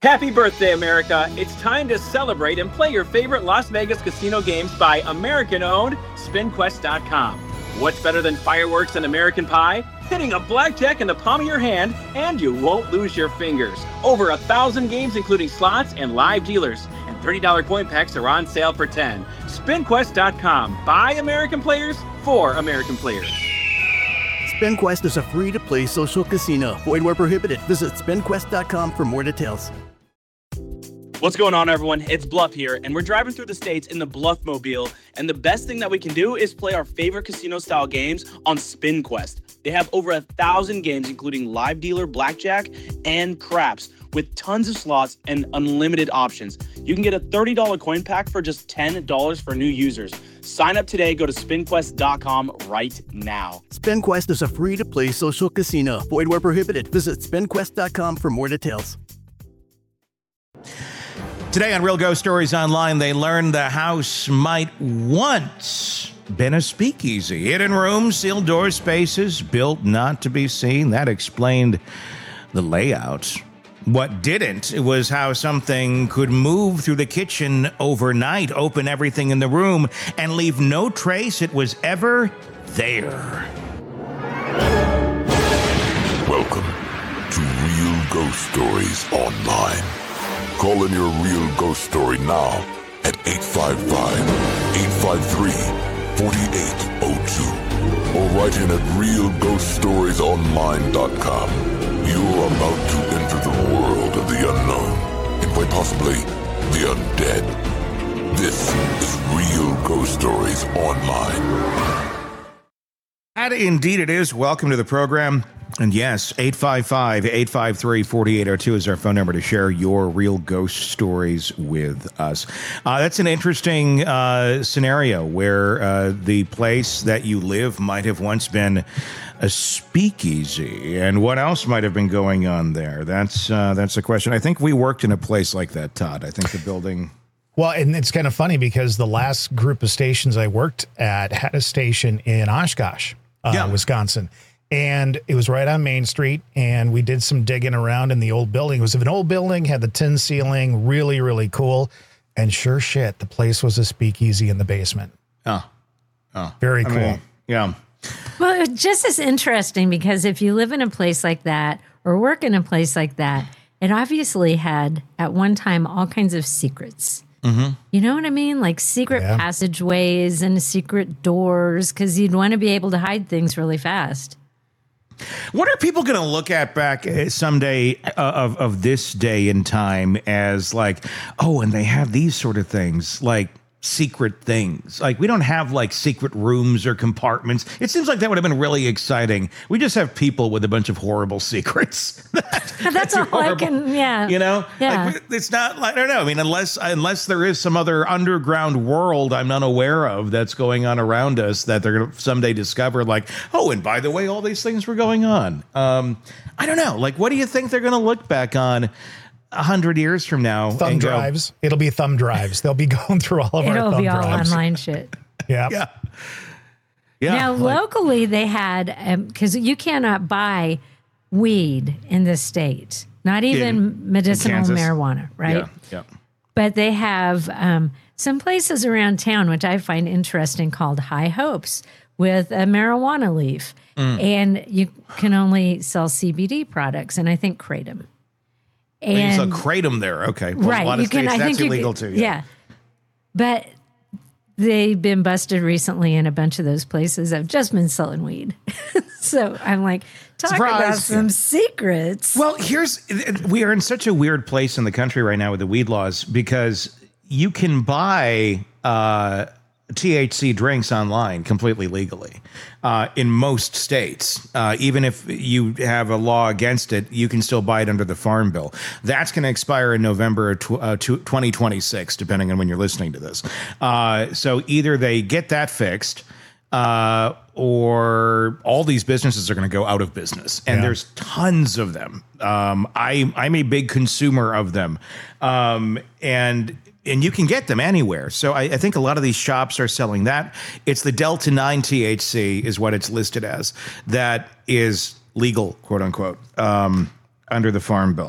Happy birthday, America. It's time to celebrate and play your favorite Las Vegas casino games by American-owned SpinQuest.com. What's better than fireworks and American pie? Hitting a blackjack in the palm of your hand, and you won't lose your fingers. Over 1,000 games, including slots and live dealers. And $30 coin packs are on sale for $10. SpinQuest.com. By American players, for American players. SpinQuest is a free-to-play social casino. Void where prohibited. Visit SpinQuest.com for more details. What's going on, everyone? It's Bluff here, and we're driving through the states in the Bluffmobile, and the best thing that we can do is play our favorite casino-style games on SpinQuest. They have over 1,000 games, including live dealer, blackjack, and craps, with tons of slots and unlimited options. You can get a $30 coin pack for just $10 for new users. Sign up today. Go to SpinQuest.com right now. SpinQuest is a free-to-play social casino. Void where prohibited. Visit SpinQuest.com for more details. Today on Real Ghost Stories Online, they learned the house might once been a speakeasy. Hidden rooms, sealed door spaces, built not to be seen. That explained the layout. What didn't was how something could move through the kitchen overnight, open everything in the room, and leave no trace it was ever there. Welcome to Real Ghost Stories Online. Call in your real ghost story now at 855-853-4802 or write in at realghoststoriesonline.com. You're about to enter the world of the unknown and quite possibly the undead. This is Real Ghost Stories Online. And indeed it is. Welcome to the program. And yes, 855-853-4802 is our phone number to share your real ghost stories with us. That's an interesting scenario where the place that you live might have once been a speakeasy. And what else might have been going on there? That's the question. I think we worked in a place like that, Todd. I think the building... Well, and it's kind of funny because the last group of stations I worked at had a station in Oshkosh, Wisconsin. And it was right on Main Street, and we did some digging around in the old building. It was an old building, had the tin ceiling, really, really cool. And sure shit, the place was a speakeasy in the basement. Oh. Very cool. I mean, yeah. Well, it just as interesting because if you live in a place like that or work in a place like that, it obviously had at one time all kinds of secrets. Mm-hmm. You know what I mean? Like secret passageways and secret doors because you'd want to be able to hide things really fast. What are people going to look at back someday of this day and time as like, oh, and they have these sort of things, like secret things. Like we don't have like secret rooms or compartments. It seems like that would have been really exciting. We just have people with a bunch of horrible secrets. That's all horrible. I can, yeah. You know? Yeah. Like, it's not, I don't know. I mean, unless there is some other underground world I'm not aware of that's going on around us that they're going to someday discover like, oh, and by the way, all these things were going on. I don't know. Like, what do you think they're going to look back on 100 years from now? Thumb drives. It'll be thumb drives. They'll be going through all of our thumb drives. It'll be all online shit. Yeah. Now, locally, they had, because you cannot buy weed in this state, not even medicinal marijuana, right? Yeah. But they have some places around town, which I find interesting, called High Hopes with a marijuana leaf. And you can only sell CBD products, and I think Kratom. And you sell Kratom there. Okay. Well, right. A lot of states, that's illegal too. Yeah. But they've been busted recently, and a bunch of those places have just been selling weed. So I'm like, talk about some secrets. Well, we are in such a weird place in the country right now with the weed laws because you can buy THC drinks online completely legally in most states. Even if you have a law against it, you can still buy it under the Farm Bill. That's going to expire in November 2026, depending on when you're listening to this. So either they get that fixed or all these businesses are going to go out of business. And there's tons of them. I'm a big consumer of them. And you can get them anywhere. So I think a lot of these shops are selling that. It's the Delta 9 THC is what it's listed as. That is legal, quote unquote, under the Farm Bill.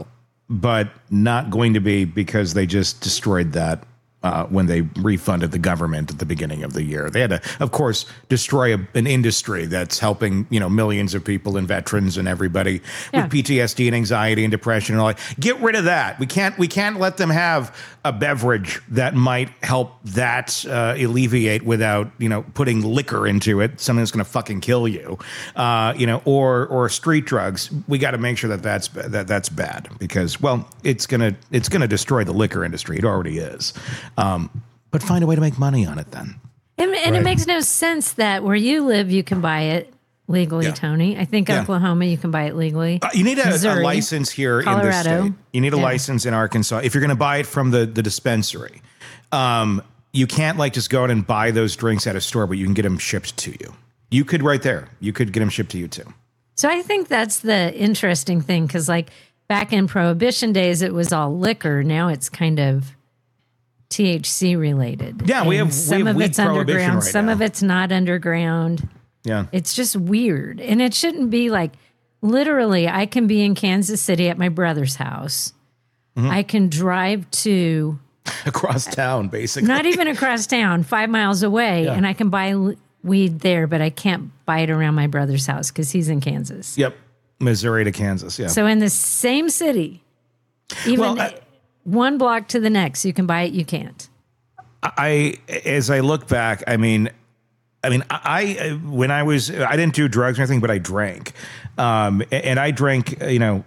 but not going to be because they just destroyed that when they refunded the government at the beginning of the year. They had to, of course, destroy an industry that's helping, millions of people and veterans and everybody with PTSD and anxiety and depression and all that. Get rid of that. We can't let them have a beverage that might help that alleviate without, putting liquor into it, something that's going to fucking kill you, or street drugs. We got to make sure that's bad because, well, it's gonna destroy the liquor industry. It already is. But find a way to make money on it then. And it makes no sense that where you live, you can buy it legally, Tony. I think Oklahoma, you can buy it legally. You need a license here Colorado. in this state. You need a license in Arkansas. If you're going to buy it from the dispensary, you can't just go out and buy those drinks at a store, but you can get them shipped to you. You could right there. You could get them shipped to you too. So I think that's the interesting thing because back in Prohibition days, it was all liquor. Now it's kind of THC related. Yeah, we have some of it's underground, right some now. of it's not underground. Yeah. It's just weird. And it shouldn't be literally, I can be in Kansas City at my brother's house. Mm-hmm. I can drive to across town, basically. Not even across town, 5 miles away, and I can buy weed there, but I can't buy it around my brother's house because he's in Kansas. Yep. Missouri to Kansas, yeah. So in the same city, even one block to the next, you can buy it, you can't. As I look back, I mean, when I didn't do drugs or anything, but I drank. And I drank,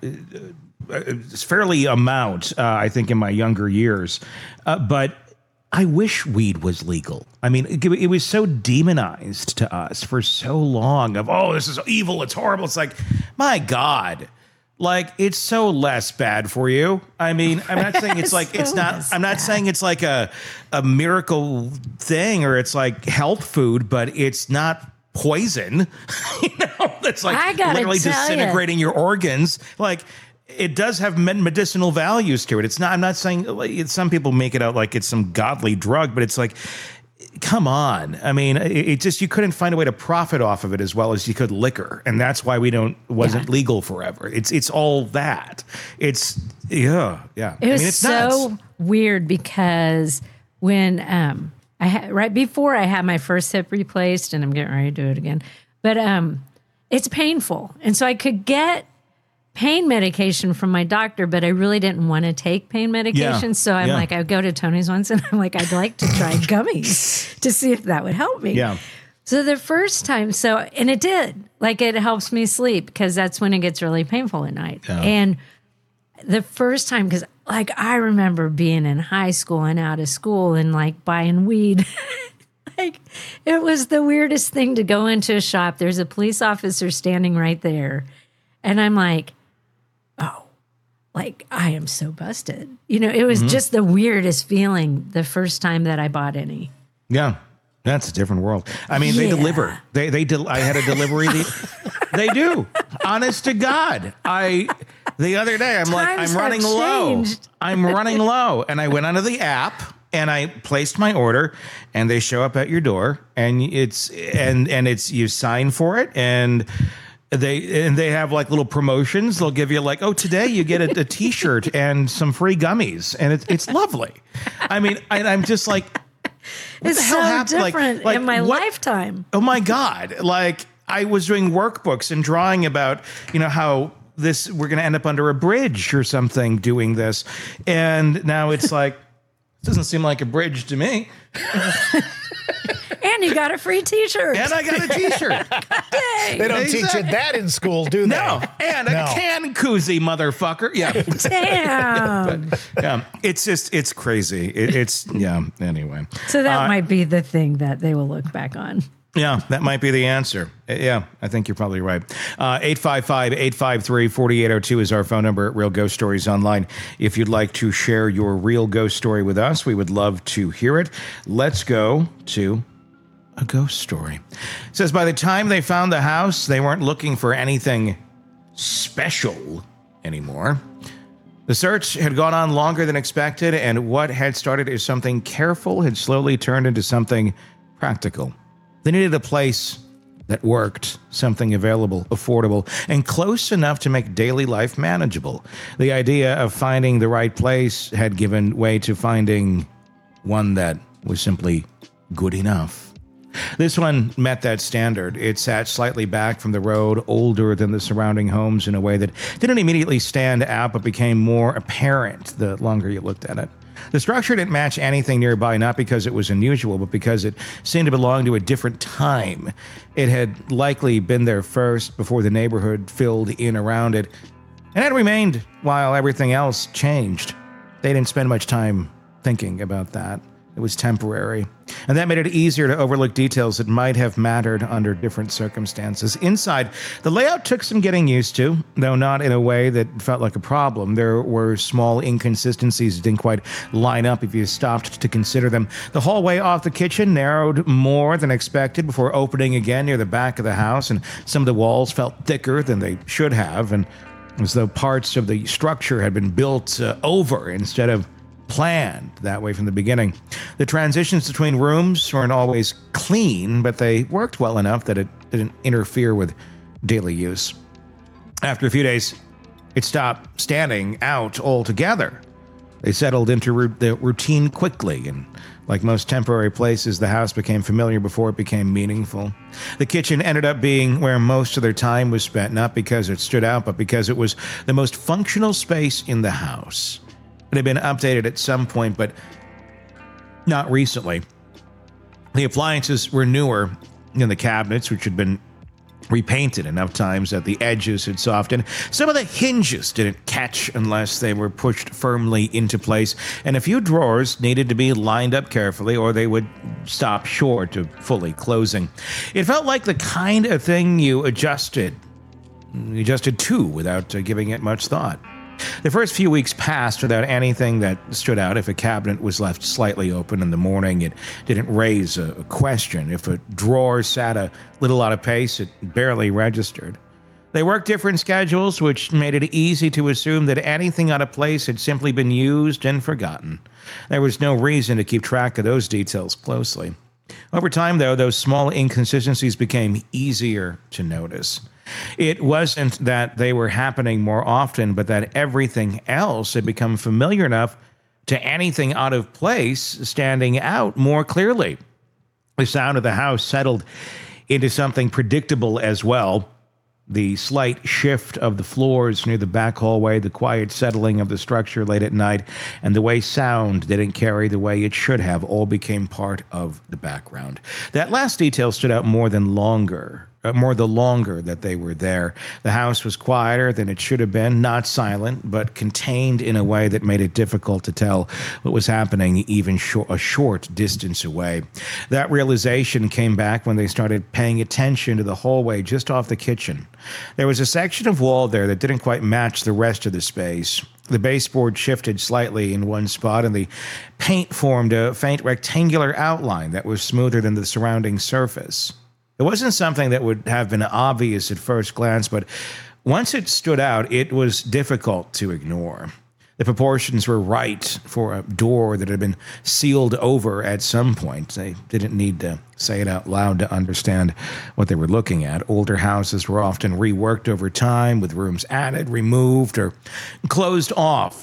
fairly amount, I think in my younger years. But I wish weed was legal. I mean, it was so demonized to us for so long of, this is evil, it's horrible. It's like, my God. It's so less bad for you. I mean, I'm not saying it's I'm not saying it's like a miracle thing or it's like health food, but it's not poison. It's literally disintegrating your organs. It does have medicinal values to it. It's not, I'm not saying some people make it out like it's some godly drug, but it's come on. I mean, it just, you couldn't find a way to profit off of it as well as you could liquor. And that's why wasn't legal forever. It's all that. It's, yeah. It was so weird because when, right before I had my first hip replaced and I'm getting ready to do it again, but, it's painful. And so I could get pain medication from my doctor, but I really didn't want to take pain medication. So I'm I would go to Tony's once and I'm I'd like to try gummies to see if that would help me. Yeah. So the first time, and it did, it helps me sleep because that's when it gets really painful at night. Yeah. And the first time, because I remember being in high school and out of school and buying weed. It was the weirdest thing to go into a shop. There's a police officer standing right there. And I'm I am so busted. It was just the weirdest feeling the first time that I bought any. Yeah. That's a different world. I mean, they deliver. I had a delivery. They do. Honest to God. The other day, I'm running low. I'm running low. And I went onto the app and I placed my order and they show up at your door and it's you sign for it and they have little promotions. They'll give you today you get a t-shirt and some free gummies and it's lovely. I mean, I'm just what it's the hell so happened? different in my lifetime. Oh my God. I was doing workbooks and drawing about, how we're going to end up under a bridge or something doing this. And now it's it doesn't seem like a bridge to me. And you got a free t-shirt. And I got a t-shirt. They don't teach you that in school, do they? No. And a can koozie, motherfucker. Yeah. Damn. Yeah. It's crazy. Anyway. So that might be the thing that they will look back on. Yeah, that might be the answer. Yeah, I think you're probably right. 855-853-4802 is our phone number at Real Ghost Stories Online. If you'd like to share your real ghost story with us, we would love to hear it. Let's go to a ghost story. It says, by the time they found the house, they weren't looking for anything special anymore. The search had gone on longer than expected, and what had started as something careful had slowly turned into something practical. They needed a place that worked, something available, affordable, and close enough to make daily life manageable. The idea of finding the right place had given way to finding one that was simply good enough. This one met that standard. It sat slightly back from the road, older than the surrounding homes in a way that didn't immediately stand out but became more apparent the longer you looked at it. The structure didn't match anything nearby, not because it was unusual, but because it seemed to belong to a different time. It had likely been there first before the neighborhood filled in around it, and had remained while everything else changed. They didn't spend much time thinking about that. It was temporary, and that made it easier to overlook details that might have mattered under different circumstances. Inside, the layout took some getting used to, though not in a way that felt like a problem. There were small inconsistencies that didn't quite line up if you stopped to consider them. The hallway off the kitchen narrowed more than expected before opening again near the back of the house, and some of the walls felt thicker than they should have, and as though parts of the structure had been built over instead of planned that way from the beginning. The transitions between rooms weren't always clean, but they worked well enough that it didn't interfere with daily use. After a few days, it stopped standing out altogether. They settled into the routine quickly, and like most temporary places, the house became familiar before it became meaningful. The kitchen ended up being where most of their time was spent, not because it stood out, but because it was the most functional space in the house. It had been updated at some point, but not recently. The appliances were newer than the cabinets, which had been repainted enough times that the edges had softened. Some of the hinges didn't catch unless they were pushed firmly into place, and a few drawers needed to be lined up carefully or they would stop short of fully closing. It felt like the kind of thing you adjusted to without giving it much thought. The first few weeks passed without anything that stood out. If a cabinet was left slightly open in the morning, it didn't raise a question. If a drawer sat a little out of pace, it barely registered. They worked different schedules, which made it easy to assume that anything out of place had simply been used and forgotten. There was no reason to keep track of those details closely. Over time, though, those small inconsistencies became easier to notice. It wasn't that they were happening more often, but that everything else had become familiar enough to anything out of place standing out more clearly. The sound of the house settled into something predictable as well. The slight shift of the floors near the back hallway, the quiet settling of the structure late at night, and the way sound didn't carry the way it should have all became part of the background. That last detail stood out more the longer that they were there. The house was quieter than it should have been, not silent, but contained in a way that made it difficult to tell what was happening even a short distance away. That realization came back when they started paying attention to the hallway just off the kitchen. There was a section of wall there that didn't quite match the rest of the space. The baseboard shifted slightly in one spot, and the paint formed a faint rectangular outline that was smoother than the surrounding surface. It wasn't something that would have been obvious at first glance, but once it stood out, it was difficult to ignore. The proportions were right for a door that had been sealed over at some point. They didn't need to say it out loud to understand what they were looking at. Older houses were often reworked over time, with rooms added, removed, or closed off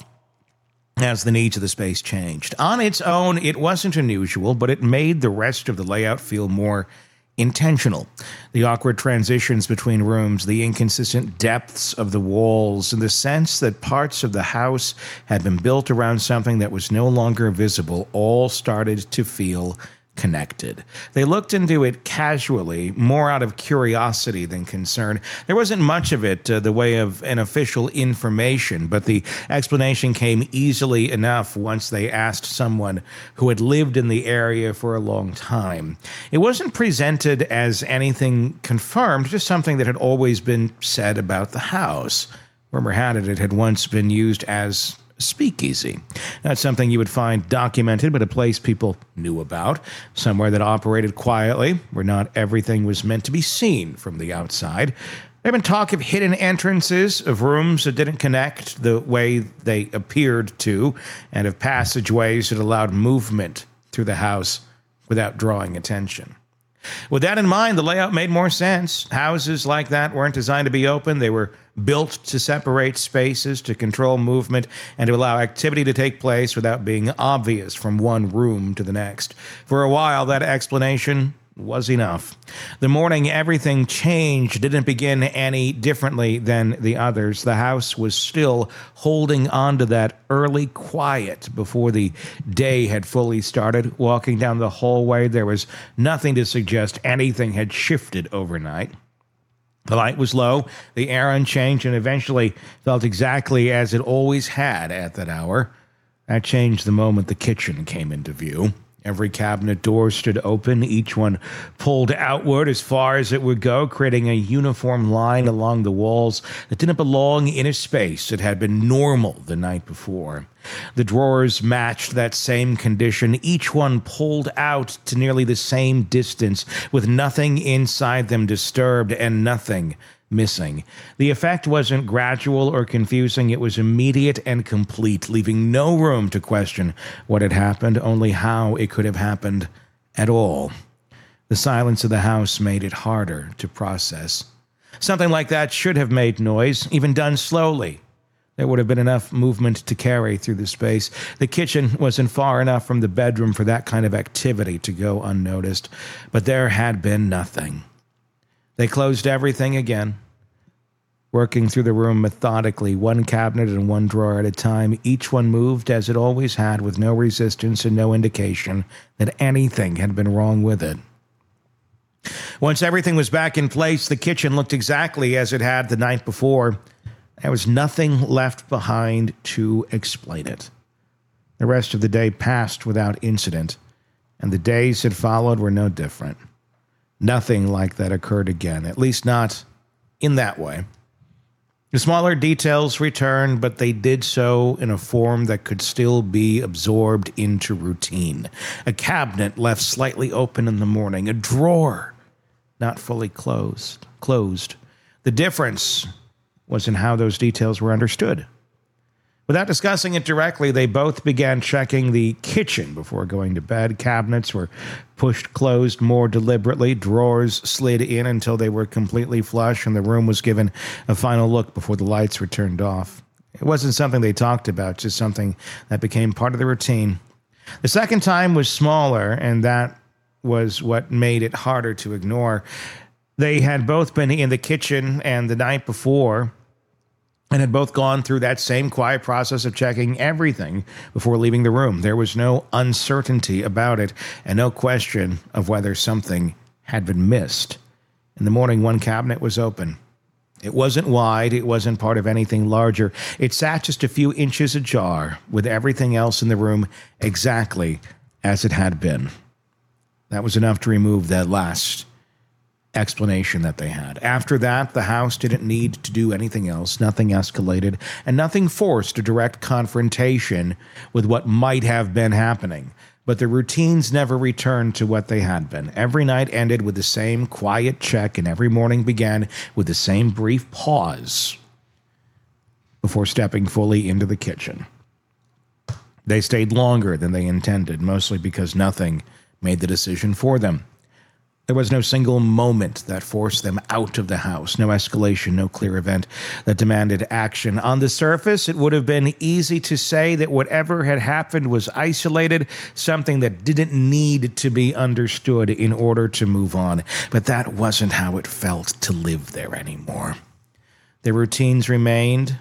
as the needs of the space changed. On its own, it wasn't unusual, but it made the rest of the layout feel more intentional. The awkward transitions between rooms, the inconsistent depths of the walls, and the sense that parts of the house had been built around something that was no longer visible all started to feel connected. They looked into it casually, more out of curiosity than concern. There wasn't much of it the way of an official information, but the explanation came easily enough once they asked someone who had lived in the area for a long time. It wasn't presented as anything confirmed, just something that had always been said about the house. Rumor had it had once been used as speakeasy. Not something you would find documented, but a place people knew about, somewhere that operated quietly, where not everything was meant to be seen from the outside. There had been talk of hidden entrances, of rooms that didn't connect the way they appeared to, and of passageways that allowed movement through the house without drawing attention. With that in mind, the layout made more sense. Houses like that weren't designed to be open. They were built to separate spaces, to control movement, and to allow activity to take place without being obvious from one room to the next. For a while, that explanation was enough. The morning everything changed didn't begin any differently than the others. The house was still holding on to that early quiet before the day had fully started. Walking down the hallway, there was nothing to suggest anything had shifted overnight. The light was low, the air unchanged, and eventually felt exactly as it always had at that hour. That changed the moment the kitchen came into view. Every cabinet door stood open, each one pulled outward as far as it would go, creating a uniform line along the walls that didn't belong in a space that had been normal the night before. The drawers matched that same condition, each one pulled out to nearly the same distance, with nothing inside them disturbed and nothing missing. The effect wasn't gradual or confusing, it was immediate and complete, leaving no room to question what had happened, only how it could have happened at all. The silence of the house made it harder to process. Something like that should have made noise, even done slowly. There would have been enough movement to carry through the space. The kitchen wasn't far enough from the bedroom for that kind of activity to go unnoticed, but there had been nothing. They closed everything again, working through the room methodically, one cabinet and one drawer at a time. Each one moved as it always had, with no resistance and no indication that anything had been wrong with it. Once everything was back in place, the kitchen looked exactly as it had the night before. There was nothing left behind to explain it. The rest of the day passed without incident, and the days that followed were no different. Nothing like that occurred again, at least not in that way. The smaller details returned, but they did so in a form that could still be absorbed into routine. A cabinet left slightly open in the morning, a drawer not fully closed. The difference was in how those details were understood. Without discussing it directly, they both began checking the kitchen before going to bed. Cabinets were pushed closed more deliberately. Drawers slid in until they were completely flush, and the room was given a final look before the lights were turned off. It wasn't something they talked about, just something that became part of the routine. The second time was smaller, and that was what made it harder to ignore. They had both been in the kitchen and the night before, and had both gone through that same quiet process of checking everything before leaving the room. There was no uncertainty about it, and no question of whether something had been missed. In the morning, one cabinet was open. It wasn't wide, it wasn't part of anything larger. It sat just a few inches ajar, with everything else in the room exactly as it had been. That was enough to remove that last explanation that they had. After that, the house didn't need to do anything else. Nothing escalated, and nothing forced a direct confrontation with what might have been happening. But the routines never returned to what they had been. Every night ended with the same quiet check, and every morning began with the same brief pause before stepping fully into the kitchen. They stayed longer than they intended, mostly because nothing made the decision for them. There was no single moment that forced them out of the house, no escalation, no clear event that demanded action. On the surface, it would have been easy to say that whatever had happened was isolated, something that didn't need to be understood in order to move on. But that wasn't how it felt to live there anymore. Their routines remained,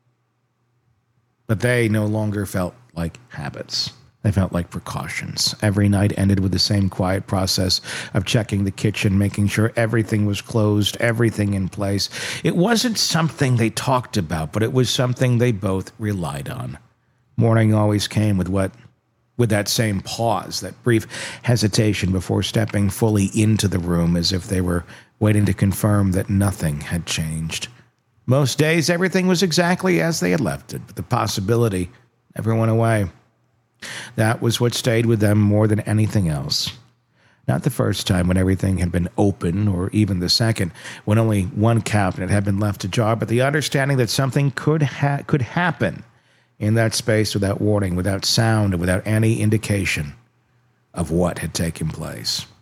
but they no longer felt like habits. They felt like precautions. Every night ended with the same quiet process of checking the kitchen, making sure everything was closed, everything in place. It wasn't something they talked about, but it was something they both relied on. Morning always came with that same pause, that brief hesitation before stepping fully into the room, as if they were waiting to confirm that nothing had changed. Most days, everything was exactly as they had left it, but the possibility never went away. That was what stayed with them more than anything else. Not the first time when everything had been open, or even the second when only one cabinet had been left ajar, but the understanding that something could happen in that space without warning, without sound, and without any indication of what had taken place.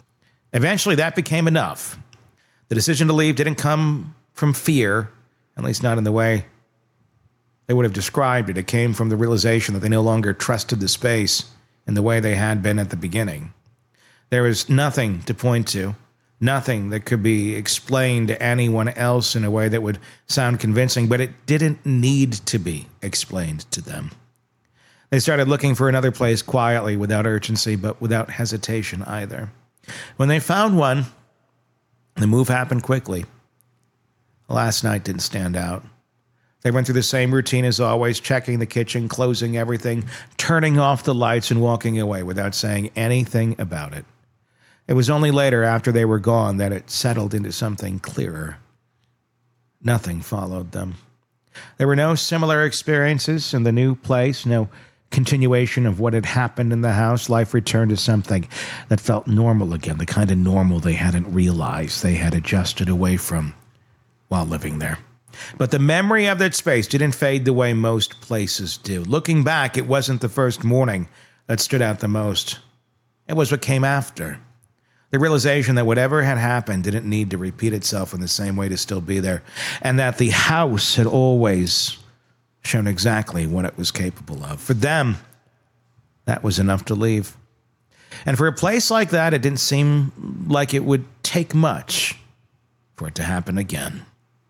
Eventually, that became enough. The decision to leave didn't come from fear, at least not in the way they would have described it. It came from the realization that they no longer trusted the space in the way they had been at the beginning. There was nothing to point to, nothing that could be explained to anyone else in a way that would sound convincing, but it didn't need to be explained to them. They started looking for another place quietly, without urgency, but without hesitation either. When they found one, the move happened quickly. Last night didn't stand out. They went through the same routine as always, checking the kitchen, closing everything, turning off the lights, and walking away without saying anything about it. It was only later, after they were gone, that it settled into something clearer. Nothing followed them. There were no similar experiences in the new place, no continuation of what had happened in the house. Life returned to something that felt normal again, the kind of normal they hadn't realized they had adjusted away from while living there. But the memory of that space didn't fade the way most places do. Looking back, it wasn't the first morning that stood out the most. It was what came after. The realization that whatever had happened didn't need to repeat itself in the same way to still be there, and that the house had always shown exactly what it was capable of. For them, that was enough to leave. And for a place like that, it didn't seem like it would take much for it to happen again.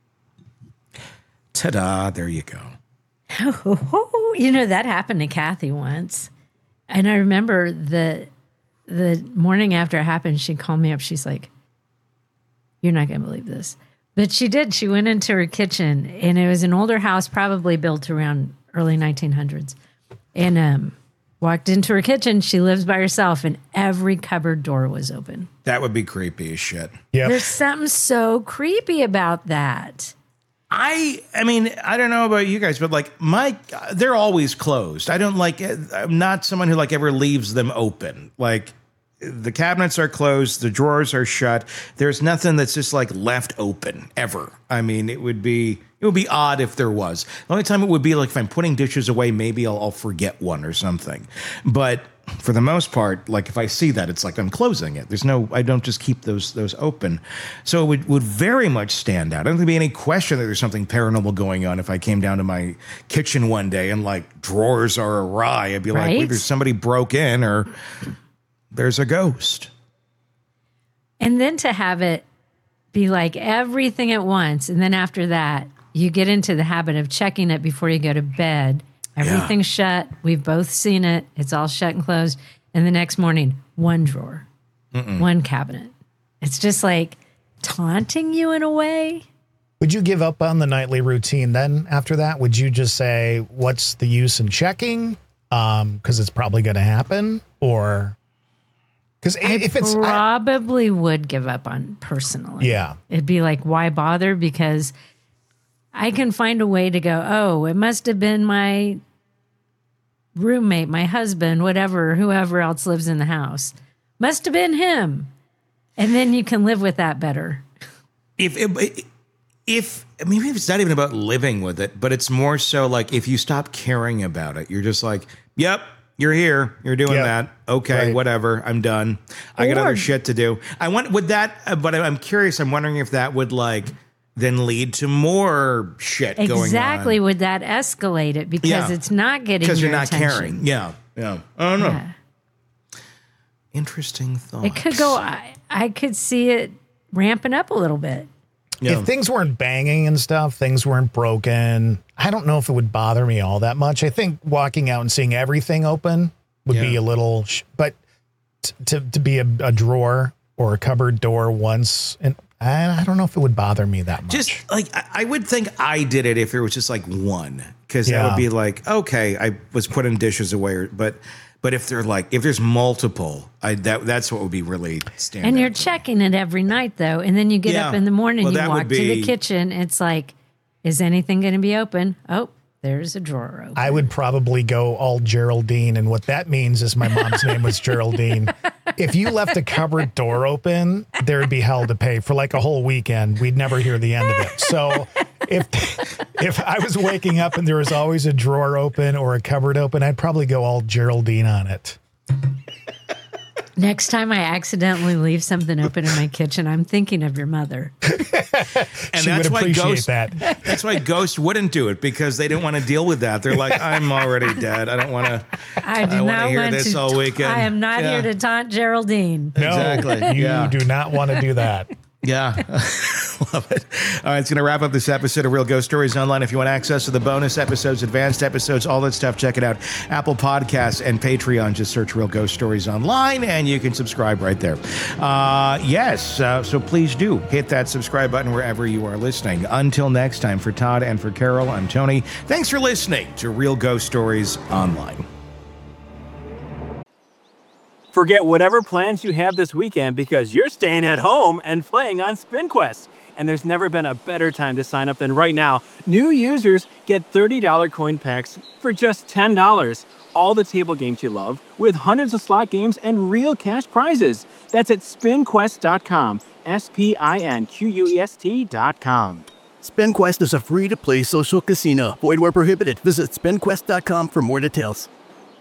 Ta-da, there you go. Oh, you know, that happened to Kathy once. And I remember the morning after it happened, she called me up. She's like, you're not going to believe this. But she did. She went into her kitchen, and it was an older house, probably built around early 1900s. And walked into her kitchen. She lives by herself, and every cupboard door was open. That would be creepy as shit. Yeah. There's something so creepy about that. I mean, I don't know about you guys, but like they're always closed. I'm not someone who ever leaves them open. Like the cabinets are closed, the drawers are shut. There's nothing that's just left open ever. I mean, it would be odd if there was. The only time it would be if I'm putting dishes away, maybe I'll forget one or something. But for the most part, if I see that, it's I'm closing it. I don't just keep those open. So it would very much stand out. I don't think there'd be any question that there's something paranormal going on if I came down to my kitchen one day and drawers are awry. I'd be right? Either somebody broke in or there's a ghost. And then to have it be everything at once. And then after that, you get into the habit of checking it before you go to bed. Everything's shut. We've both seen it. It's all shut and closed. And the next morning, one drawer, one cabinet. It's just taunting you in a way. Would you give up on the nightly routine then after that? Would you just say, what's the use in checking? Because it's probably going to happen? Or because if it's probably would give up on personally. Yeah. It'd be why bother? Because I can find a way to go, oh, it must have been my roommate, my husband, whatever, whoever else lives in the house. Must have been him. And then you can live with that better. If maybe it's not even about living with it, but it's more so if you stop caring about it, you're just yep, you're here, you're doing that. Okay, right. Whatever, I'm done. I got other shit to do. But I'm curious, I'm wondering if that would then lead to more shit going on. Exactly. Would that escalate it? Because it's not getting your attention. Because you're not caring. Yeah. I don't know. Yeah. Interesting thought. It could go, I could see it ramping up a little bit. Yeah. If things weren't banging and stuff, things weren't broken, I don't know if it would bother me all that much. I think walking out and seeing everything open would be a little, but to be a drawer or a cupboard door once, and I don't know if it would bother me that much. Just I would think I did it if it was just one, because that would be okay, I was putting dishes away, but if they're if there's multiple, that's what would be really standard. And you're checking it every night though, and then you get up in the morning, you walk to the kitchen. It's is anything going to be open? Oh, there's a drawer open. I would probably go all Geraldine, and what that means is my mom's name was Geraldine. If you left a cupboard door open, there would be hell to pay for a whole weekend. We'd never hear the end of it. So if I was waking up and there was always a drawer open or a cupboard open, I'd probably go all Geraldine on it. Next time I accidentally leave something open in my kitchen, I'm thinking of your mother. And She would appreciate that. That's why Ghost wouldn't do it, because they didn't want to deal with that. They're like, I'm already dead. I don't want to. I do not hear want this all weekend. I am not here to taunt Geraldine. No, Exactly. you do not want to do that. Yeah. Love it. All right, it's going to wrap up this episode of Real Ghost Stories Online. If you want access to the bonus episodes, advanced episodes, all that stuff, check it out. Apple Podcasts and Patreon. Just search Real Ghost Stories Online, and you can subscribe right there. So please do hit that subscribe button wherever you are listening. Until next time, for Todd and for Carol, I'm Tony. Thanks for listening to Real Ghost Stories Online. Forget whatever plans you have this weekend because you're staying at home and playing on SpinQuest. And there's never been a better time to sign up than right now. New users get $30 coin packs for just $10. All the table games you love, with hundreds of slot games and real cash prizes. That's at spinquest.com. SPINQUEST.com. SpinQuest is a free-to-play social casino. Void where prohibited. Visit spinquest.com for more details.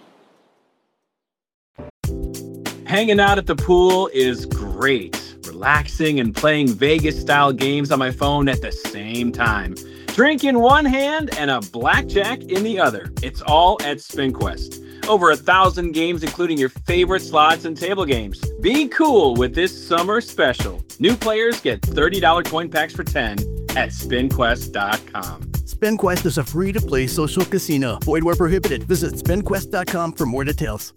Hanging out at the pool is great. Relaxing and playing Vegas-style games on my phone at the same time. Drink in one hand and a blackjack in the other. It's all at SpinQuest. Over 1,000 games, including your favorite slots and table games. Be cool with this summer special. New players get $30 coin packs for $10 at spinquest.com. SpinQuest is a free-to-play social casino. Void where prohibited. Visit spinquest.com for more details.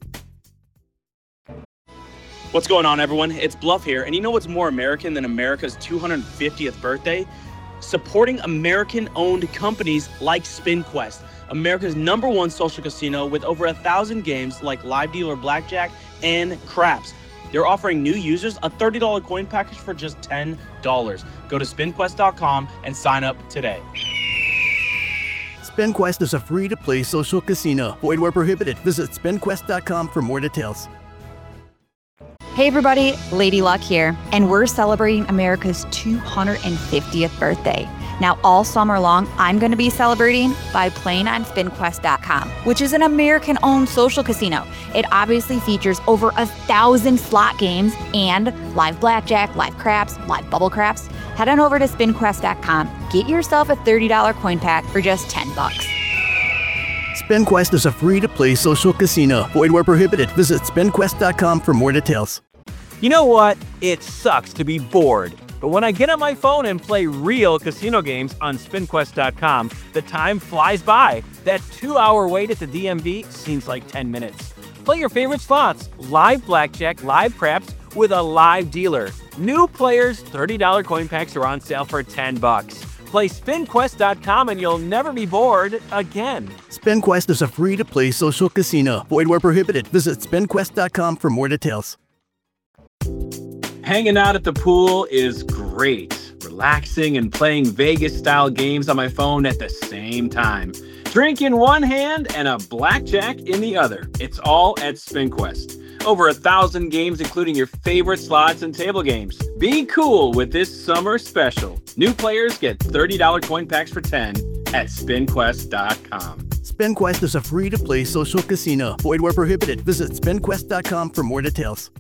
What's going on, everyone? It's Bluff here, and you know what's more American than America's 250th birthday? Supporting American-owned companies like SpinQuest, America's #1 social casino with over 1,000 games like live dealer blackjack and craps. They're offering new users a $30 coin package for just $10. Go to spinquest.com and sign up today. SpinQuest is a free-to-play social casino. Void where prohibited. Visit spinquest.com for more details. Hey everybody, Lady Luck here, and we're celebrating America's 250th birthday. Now all summer long, I'm going to be celebrating by playing on SpinQuest.com, which is an American-owned social casino. It obviously features over 1,000 slot games and live blackjack, live craps, live bubble craps. Head on over to SpinQuest.com, get yourself a $30 coin pack for just $10. SpinQuest is a free-to-play social casino. Void where prohibited. Visit spinquest.com for more details. You know what? It sucks to be bored. But when I get on my phone and play real casino games on spinquest.com, the time flies by. That 2-hour wait at the DMV seems like 10 minutes. Play your favorite slots, live blackjack, live craps with a live dealer. New players, $30 coin packs are on sale for $10. Play spinquest.com and you'll never be bored again. SpinQuest is a free-to-play social casino. Void where prohibited. Visit spinquest.com for more details. Hanging out at the pool is great. Relaxing and playing Vegas-style games on my phone at the same time. Drink in one hand and a blackjack in the other. It's all at SpinQuest. Over 1,000 games, including your favorite slots and table games. Be cool with this summer special. New players get $30 coin packs for $10 at spinquest.com. SpinQuest is a free-to-play social casino. Void where prohibited. Visit spinquest.com for more details.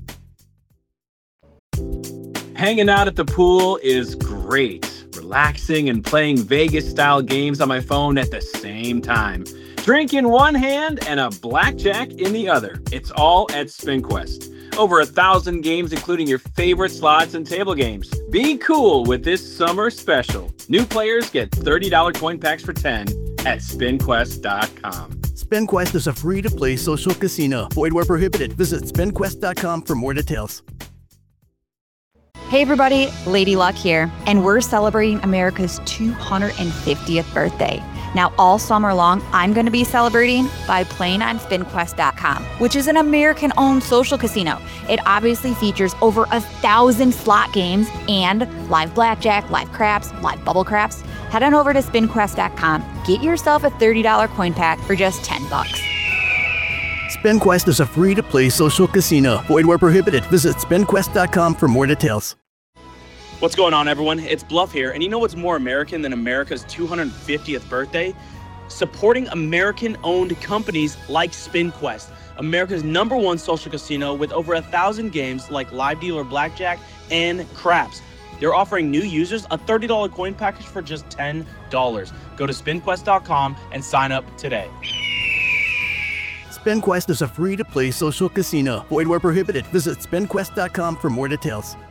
Hanging out at the pool is great. Relaxing and playing Vegas-style games on my phone at the same time. Drink in one hand and a blackjack in the other. It's all at SpinQuest. Over 1,000 games, including your favorite slots and table games. Be cool with this summer special. New players get $30 coin packs for $10 at spinquest.com. SpinQuest is a free-to-play social casino. Void where prohibited. Visit spinquest.com for more details. Hey everybody, Lady Luck here, and we're celebrating America's 250th birthday. Now all summer long, I'm going to be celebrating by playing on SpinQuest.com, which is an American-owned social casino. It obviously features over 1,000 slot games and live blackjack, live craps, live bubble craps. Head on over to SpinQuest.com, get yourself a $30 coin pack for just $10. SpinQuest is a free-to-play social casino. Void where prohibited. Visit spinquest.com for more details. What's going on, everyone? It's Bluff here, and you know what's more American than America's 250th birthday? Supporting American-owned companies like SpinQuest, America's #1 social casino with over 1,000 games like live dealer blackjack and craps. They're offering new users a $30 coin package for just $10. Go to SpinQuest.com and sign up today. SpinQuest is a free-to-play social casino. Void where prohibited. Visit SpinQuest.com for more details.